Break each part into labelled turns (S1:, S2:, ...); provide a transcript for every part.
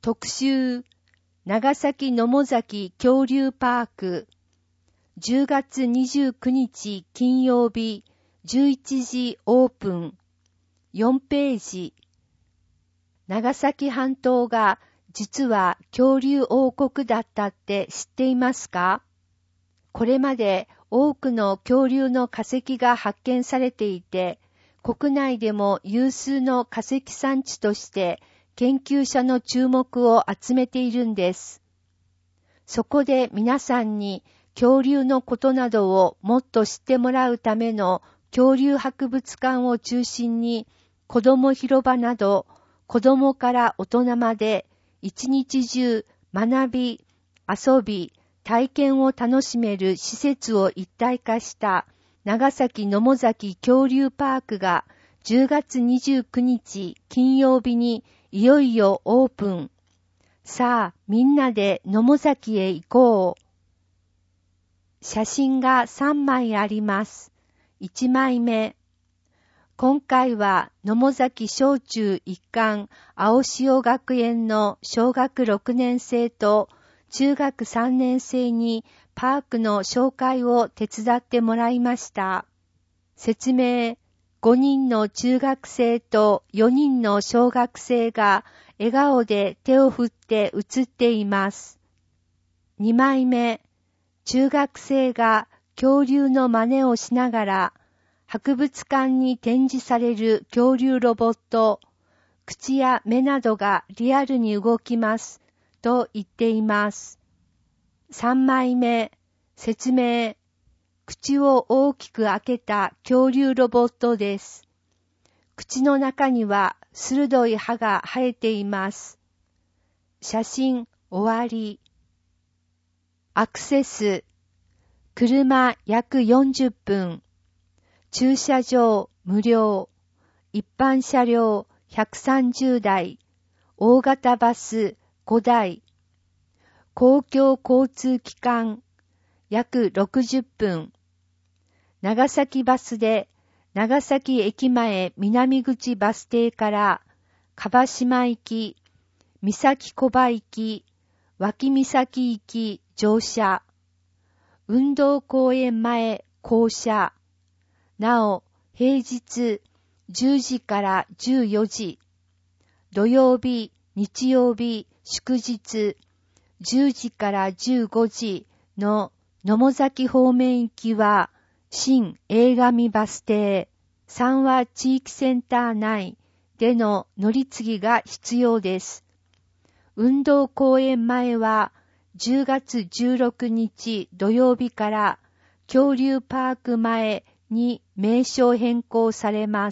S1: 特集長崎野母崎恐竜パーク10月29日金曜日11時オープン4ページ。長崎半島が実は恐竜王国だったって知っていますか？これまで多くの恐竜の化石が発見されていて、国内でも有数の化石産地として研究者の注目を集めているんです。そこで皆さんに恐竜のことなどをもっと知ってもらうための恐竜博物館を中心に子ども広場など子どもから大人まで一日中学び、遊び、体験を楽しめる施設を一体化した長崎野母崎恐竜パークが10月29日金曜日にいよいよオープン。さあ、みんなで野母崎へ行こう。写真が3枚あります。1枚目。今回は野母崎小中一貫青潮学園の小学6年生と中学3年生にパークの紹介を手伝ってもらいました。説明。5人の中学生と4人の小学生が笑顔で手を振って写っています。2枚目。中学生が恐竜の真似をしながら博物館に展示される恐竜ロボット、口や目などがリアルに動きますと言っています。3枚目。説明。口を大きく開けた恐竜ロボットです。口の中には鋭い歯が生えています。写真終わり。アクセス。車約40分。駐車場無料。一般車両130台。大型バス5台。公共交通機関約60分。長崎バスで長崎駅前南口バス停から樺島行き、三崎小場行き、脇岬行き乗車。運動公園前降車。なお、平日10時から14時。土曜日、日曜日、祝日10時から15時の野母崎方面行きは新映画見バス停三和地域センター内での乗り継ぎが必要です。運動公園前は10月16日土曜日から恐竜パーク前に名称変更されます。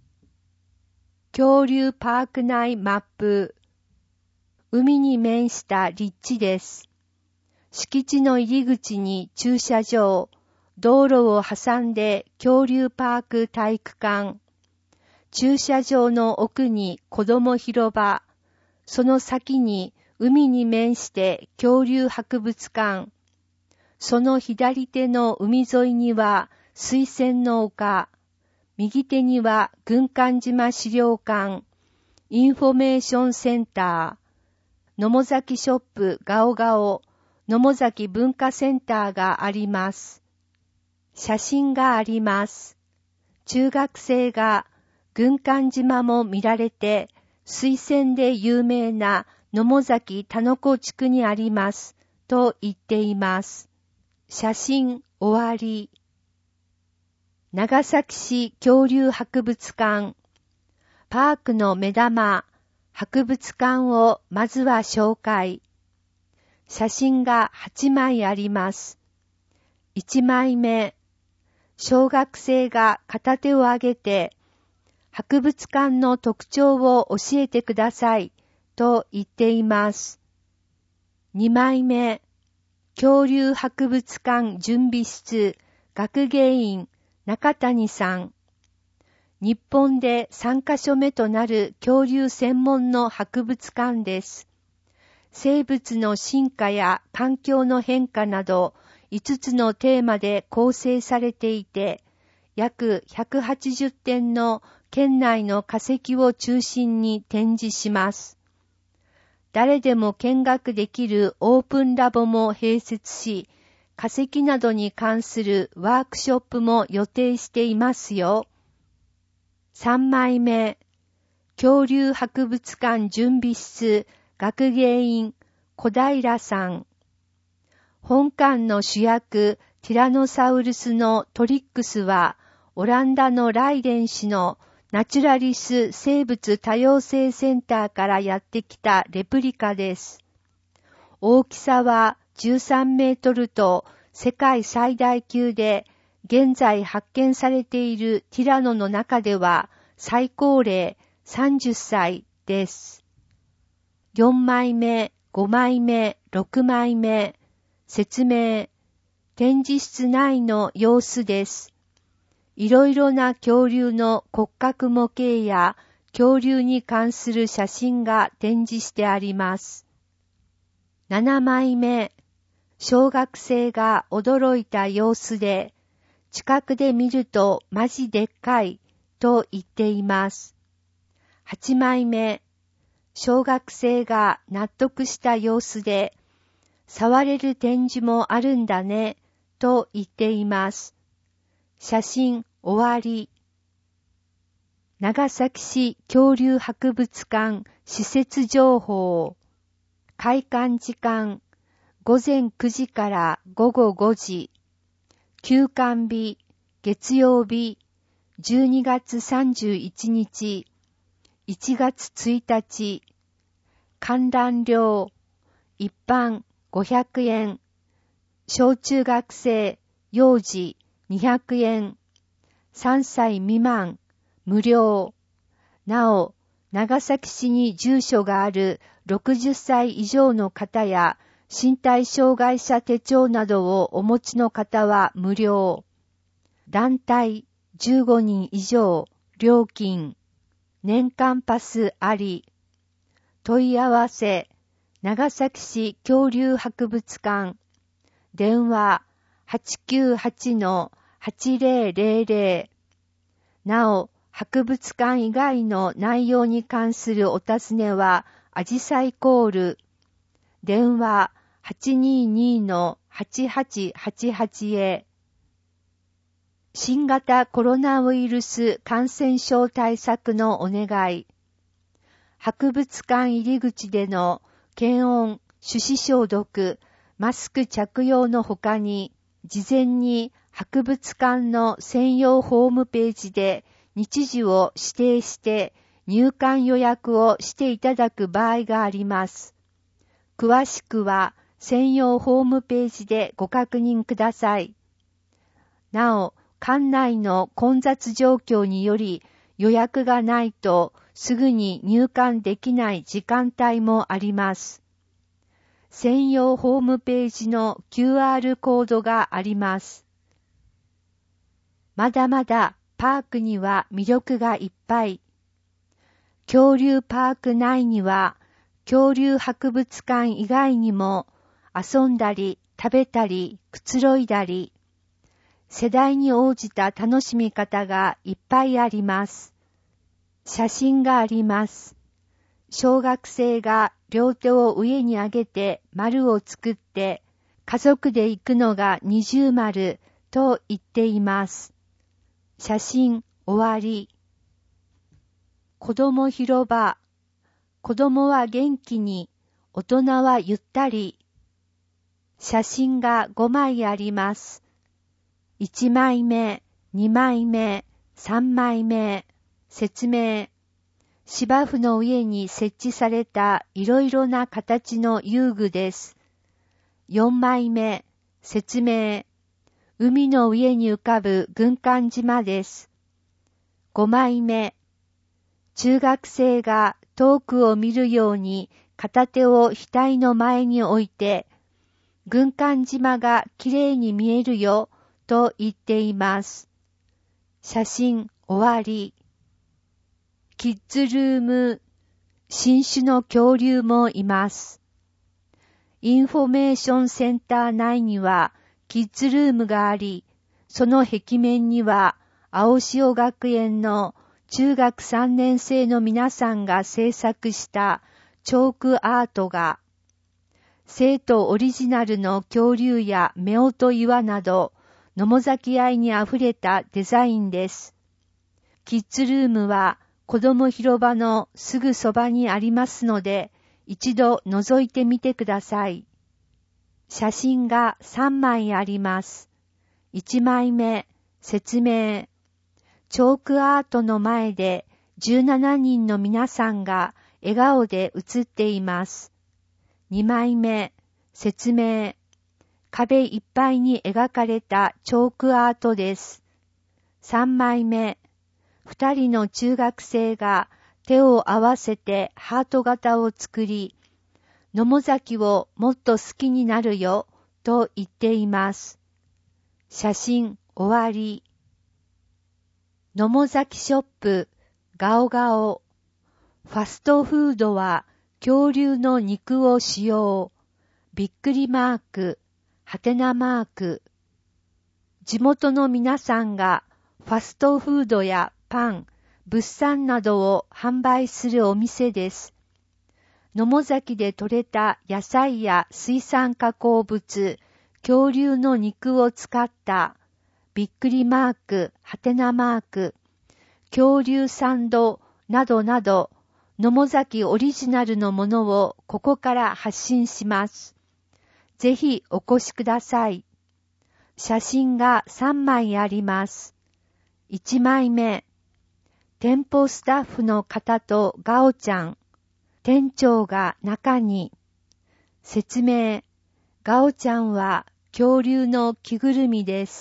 S1: 恐竜パーク内マップ。海に面した立地です。敷地の入り口に駐車場、道路を挟んで恐竜パーク体育館。駐車場の奥に子ども広場。その先に海に面して恐竜博物館。その左手の海沿いには水仙の丘。右手には軍艦島資料館。インフォメーションセンター。野母崎ショップガオガオ。野母崎文化センターがあります。写真があります。中学生が軍艦島も見られて、水仙で有名な野母崎田の子地区にありますと言っています。写真終わり。長崎市恐竜博物館。パークの目玉、博物館をまずは紹介。写真が8枚あります。1枚目。小学生が片手を上げて、博物館の特徴を教えてくださいと言っています。2枚目。恐竜博物館準備室学芸員中谷さん。日本で3カ所目となる恐竜専門の博物館です。生物の進化や環境の変化など5つのテーマで構成されていて、約180点の県内の化石を中心に展示します。 誰でも見学できるオープンラボも併設し、化石などに関するワークショップも予定していますよ。3枚目、恐竜博物館準備室学芸員小平さん。本館の主役ティラノサウルスのトリックスは、オランダのライデン氏のナチュラリス生物多様性センターからやってきたレプリカです。大きさは13メートルと世界最大級で、現在発見されているティラノの中では最高齢30歳です。4枚目、5枚目、6枚目。説明。展示室内の様子です。いろいろな恐竜の骨格模型や恐竜に関する写真が展示してあります。7枚目。小学生が驚いた様子で、近くで見るとマジでっかいと言っています。8枚目。小学生が納得した様子で、触れる展示もあるんだねと言っています。写真終わり。長崎市恐竜博物館施設情報。開館時間午前9時から午後5時。休館日月曜日12月31日1月1日。観覧料一般500円。小中学生幼児200円。3歳未満無料。なお、長崎市に住所がある60歳以上の方や身体障害者手帳などをお持ちの方は無料。団体15人以上料金。年間パスあり。問い合わせ長崎市恐竜博物館。電話 898-8000。なお、博物館以外の内容に関するお尋ねは、あじさいコール。電話 822-8888 へ。新型コロナウイルス感染症対策のお願い。博物館入り口での検温、手指消毒、マスク着用のほかに、事前に博物館の専用ホームページで日時を指定して入館予約をしていただく場合があります。詳しくは専用ホームページでご確認ください。なお、館内の混雑状況により予約がないとすぐに入館できない時間帯もあります。専用ホームページの QR コードがあります。まだまだパークには魅力がいっぱい。恐竜パーク内には恐竜博物館以外にも遊んだり食べたりくつろいだり、世代に応じた楽しみ方がいっぱいあります。写真があります。小学生が両手を上に上げて丸を作って家族で行くのが二重丸と言っています。写真終わり。子供広場。子供は元気に、大人はゆったり。写真が5枚あります。1枚目、2枚目、3枚目。説明。芝生の上に設置されたいろいろな形の遊具です。4枚目。説明。海の上に浮かぶ軍艦島です。5枚目。中学生が遠くを見るように片手を額の前に置いて、軍艦島がきれいに見えるよと言っています。写真終わり。キッズルーム。新種の恐竜もいます。インフォメーションセンター内にはキッズルームがあり、その壁面には青潮学園の中学3年生の皆さんが制作したチョークアート画、生徒オリジナルの恐竜や夫婦岩など、野母崎愛にあふれたデザインです。キッズルームは子供広場のすぐそばにありますので、一度覗いてみてください。写真が3枚あります。1枚目、説明。チョークアートの前で17人の皆さんが笑顔で写っています。2枚目、説明。壁いっぱいに描かれたチョークアートです。3枚目、2人の中学生が手を合わせてハート型を作り、野母崎をもっと好きになるよと言っています。写真終わり。野母崎ショップ、ガオガオ。ファストフードは恐竜の肉を使用。びっくりマーク、はてなマーク。地元の皆さんがファストフードやパン、物産などを販売するお店です。野母崎で採れた野菜や水産加工物、恐竜の肉を使ったびっくりマーク、はてなマーク、恐竜サンドなどなど、野母崎オリジナルのものをここから発信します。ぜひお越しください。写真が3枚あります。1枚目、店舗スタッフの方とガオちゃん、店長が中に。説明、ガオちゃんは恐竜の着ぐるみです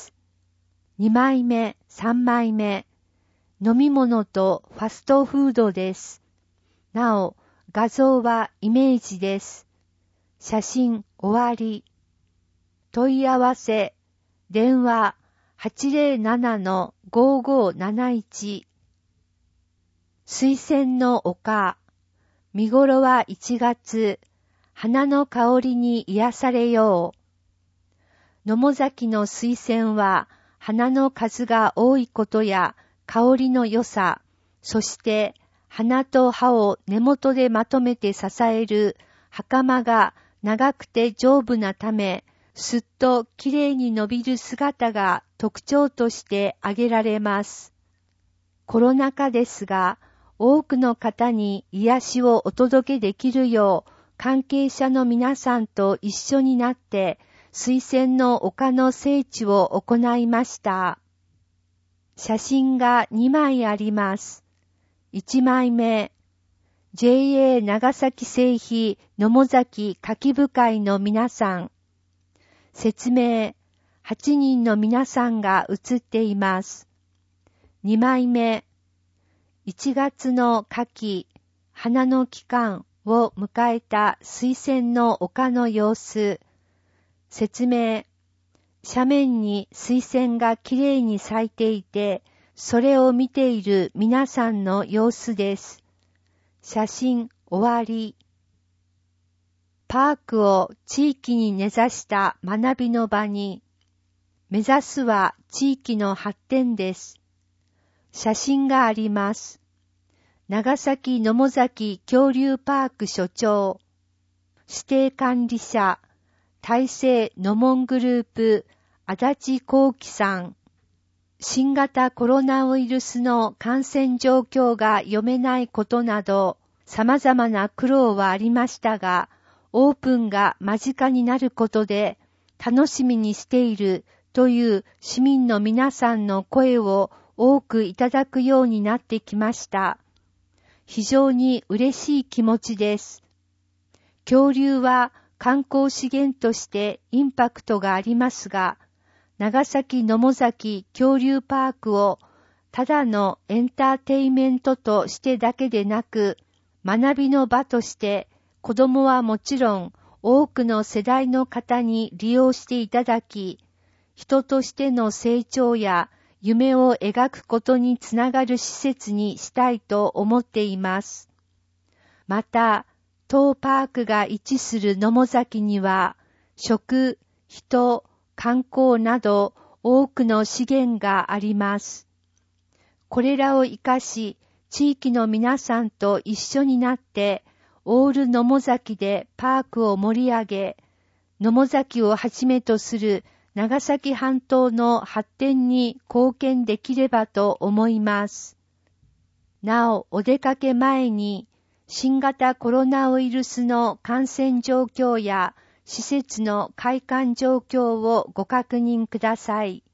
S1: 。2枚目、3枚目、飲み物とファストフードです。なお、画像はイメージです。写真終わり。問い合わせ、電話 807-5571。水仙の丘。見頃は1月。花の香りに癒されよう。野母崎の水仙は花の数が多いことや香りの良さ、そして花と葉を根元でまとめて支える袴が長くて丈夫なため、すっときれいに伸びる姿が特徴として挙げられます。コロナ禍ですが、多くの方に癒しをお届けできるよう、関係者の皆さんと一緒になって、水仙の丘の整地を行いました。写真が2枚あります。1枚目、JA 長崎製皮野母崎花き部会の皆さん。説明、8人の皆さんが写っています。2枚目、1月の夏季、花の期間を迎えた水仙の丘の様子。説明、斜面に水仙がきれいに咲いていて、それを見ている皆さんの様子です。写真終わり。パークを地域に根ざした学びの場に、目指すは地域の発展です。写真があります。長崎野母崎恐竜パーク所長、指定管理者、大成野門グループ、足立幸喜さん。新型コロナウイルスの感染状況が読めないことなど、様々な苦労はありましたが、オープンが間近になることで、楽しみにしているという市民の皆さんの声を多くいただくようになってきました。非常に嬉しい気持ちです。恐竜は観光資源としてインパクトがありますが、長崎野母崎恐竜パークをただのエンターテイメントとしてだけでなく、学びの場として子供はもちろん多くの世代の方に利用していただき、人としての成長や夢を描くことにつながる施設にしたいと思っています。また、当パークが位置する野母崎には、食、人、観光など多くの資源があります。これらを生かし、地域の皆さんと一緒になって、 オール野母崎でパークを盛り上げ、野母崎をはじめとする長崎半島の発展に貢献できればと思います。なお、お出かけ前に新型コロナウイルスの感染状況や施設の開館状況をご確認ください。